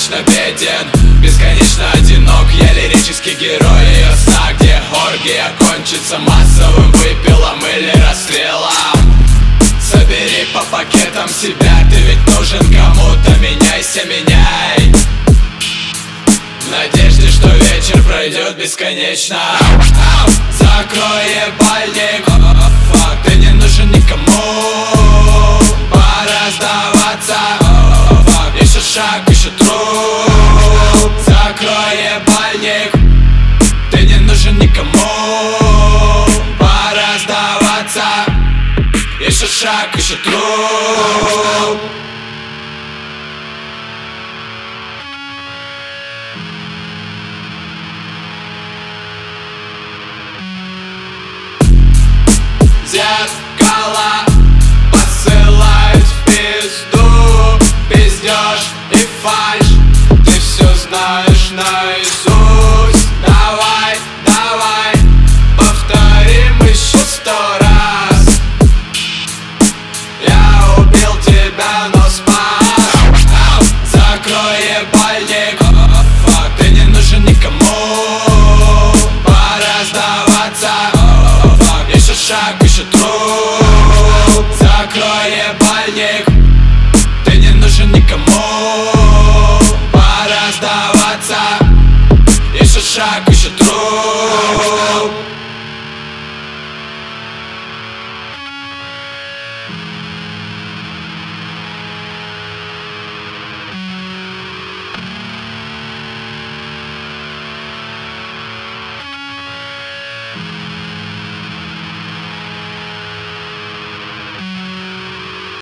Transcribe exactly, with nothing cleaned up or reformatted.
бесконечно беден, бесконечно одинок. Я лирический герой ее сна, где оргия кончится массовым выпилом или расстрелом. Собери по пакетам себя, ты ведь нужен кому-то, меняйся, меняй. В надежде, что вечер пройдет бесконечно. Закрой ебальник, ты не нужен никому. Пора сдаваться, еще шаг, еще труп. Закрой ебальник, ты не нужен никому. Пора сдаваться, еще шаг, еще труп. Зеркала посылают в пизду, пиздёж и фальшь. Ты все знаешь наизусть.